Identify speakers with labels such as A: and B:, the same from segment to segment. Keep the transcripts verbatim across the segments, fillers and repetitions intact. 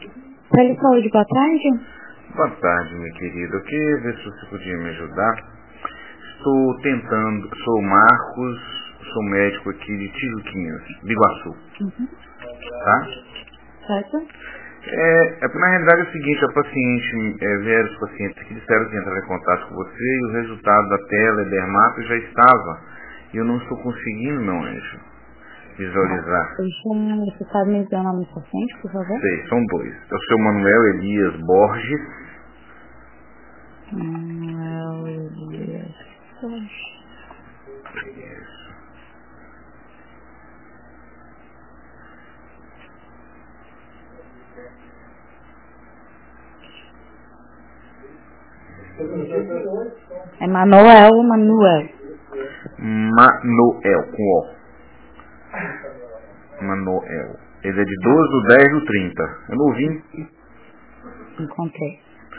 A: Telesaúde, boa tarde.
B: Boa tarde, minha querida. Eu queria ver se você podia me ajudar. Estou tentando, sou o Marcos, sou médico aqui de Tijuquinhas, Biguaçu.
A: Uhum.
B: Tá?
A: Certo.
B: É, é, na realidade é o seguinte, a paciente, é, vieram os pacientes que disseram que entraram em contato com você e o resultado da tela, dermato, já estava. E eu não estou conseguindo, meu anjo, visualizar.
A: Deixa, você sabe me dizer o nome do paciente, por favor?
B: Sei, são dois. É o seu Manuel Elias Borges.
A: Manuel Elias Borges.
B: Isso.
A: É Manuel ou Manuel?
B: Manuel, com O. Manuel. Ele é de doze do dez do trinta. Eu não ouvi.
A: Encontrei.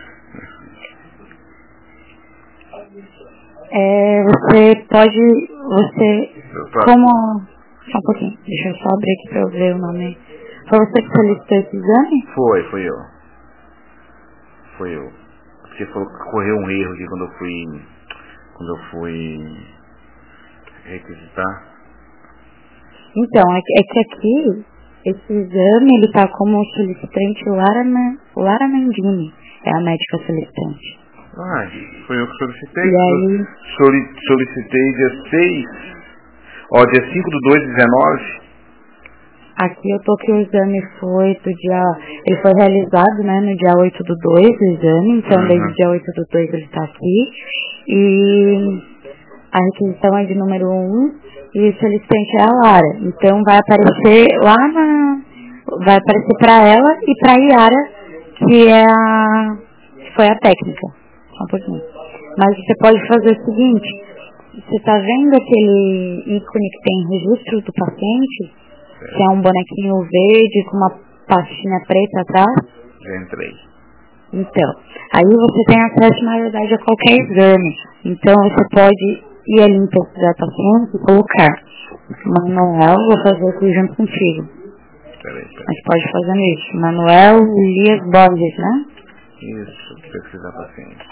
A: É, você pode, você, como, só um pouquinho, deixa eu só abrir aqui pra eu ver o nome. Foi você que solicitou esse exame?
B: Foi, foi eu. Foi eu. Porque falou que correu um erro aqui quando eu fui, quando eu fui requisitar.
A: Então, é que, é que aqui, esse exame, ele tá como solicitante Lara, Lara Nandini, é a médica solicitante.
B: Ah, foi eu que solicitei.
A: E aí?
B: Soli, solicitei dia seis, ó, dia cinco do dois de dezenove.
A: Aqui eu tô que o exame foi do dia, ele foi realizado, né, no dia oito do dois, o exame, então
B: Uhum.
A: desde o dia oito do dois ele tá aqui, e a requisição é de número um, e o solicitante é a Lara, então vai aparecer lá na, vai aparecer pra ela e pra Yara, que é a, que foi a técnica, só um pouquinho. Mas você pode fazer o seguinte, você tá vendo aquele ícone que tem registro do paciente? Que é um bonequinho verde com uma pastinha preta atrás?
B: Já entrei.
A: Então, aí você tem acesso, na verdade, a qualquer exame. Então, você pode ir ali em pesquisar paciente e colocar. Manuel, vou fazer aqui junto contigo.
B: Peraí, peraí.
A: Mas pode fazer isso. Manuel Elias Borges, né?
B: Isso, pesquisar paciente.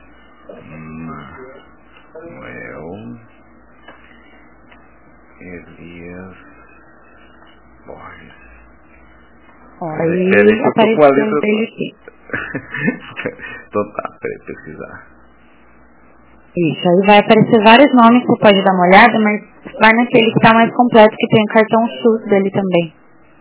B: Manuel Elias Borges.
A: Ó, aí
B: Peraí, que eu tô com a
A: apareceu
B: letra.
A: dele aqui.
B: Então tá, peraí, pesquisar.
A: Isso, aí vai aparecer vários nomes, você pode dar uma olhada, mas vai naquele que tá mais completo, que tem o cartão SUS dele também.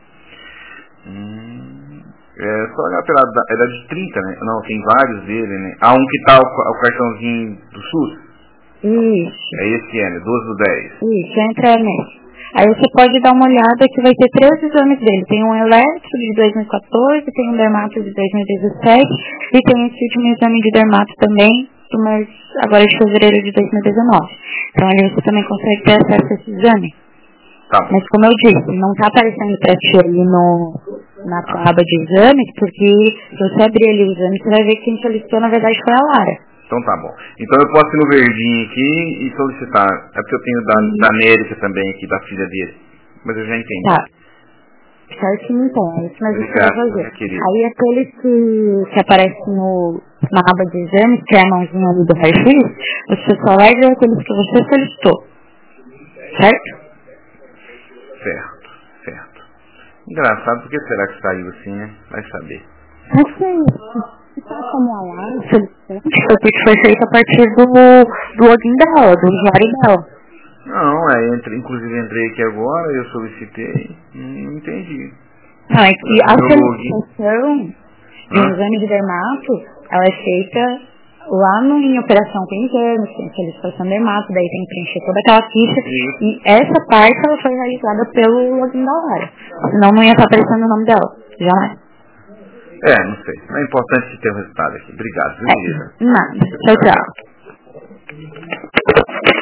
B: Hum, é só olhar pela da- é da de trinta, né? Não, tem vários dele, né? Ah, um que tá o, o cartãozinho do SUS.
A: Isso,
B: É esse ano, doze do dez.
A: isso, entra nesse. Aí você pode dar uma olhada que vai ter três exames dele. Tem um eletro de dois mil e quatorze, tem um dermato de dois mil e dezessete e tem esse último exame de dermato também, do mês agora de fevereiro de dois mil e dezenove. Então ali você também consegue ter acesso a esse exame.
B: Tá bom.
A: Mas como eu disse, não está aparecendo para ti ali no, na tua aba de exames, porque se você abrir ali o exame, você vai ver que quem solicitou na verdade foi a Lara.
B: Então tá bom. Então eu posso ir no verdinho aqui e solicitar. É porque eu tenho da, da Nérica também aqui, da filha dele. Mas eu já entendi.
A: Tá. Certinho, então. É isso que nós vamos
B: Obrigado,
A: fazer.
B: minha querida.
A: Aí aqueles que, que aparecem no, na aba de exames, que é a mãozinha ali do raio-x, você só vai ver aqueles que você solicitou. Certo?
B: Certo, certo. Engraçado, por que será que saiu assim, né? Vai saber.
A: Assim, está como a Lara, solicitante, foi porque foi feito a partir do, do login dela, do usuário dela.
B: Não, é, entre, inclusive entrei aqui agora, eu solicitei, não entendi.
A: Não, é que a
B: Meu login.
A: solicitação de um
B: Hã?
A: exame de dermato, ela é feita lá no, em operação com exames, tem solicitação de dermato, daí tem que preencher toda aquela ficha,
B: Isso.
A: e essa parte ela foi realizada pelo login da Lara. Senão não ia estar aparecendo o nome dela, jamais.
B: É, não sei. Mas é importante ter o resultado aqui. Obrigado, viu, querida?
A: É, nada. Tchau, tchau.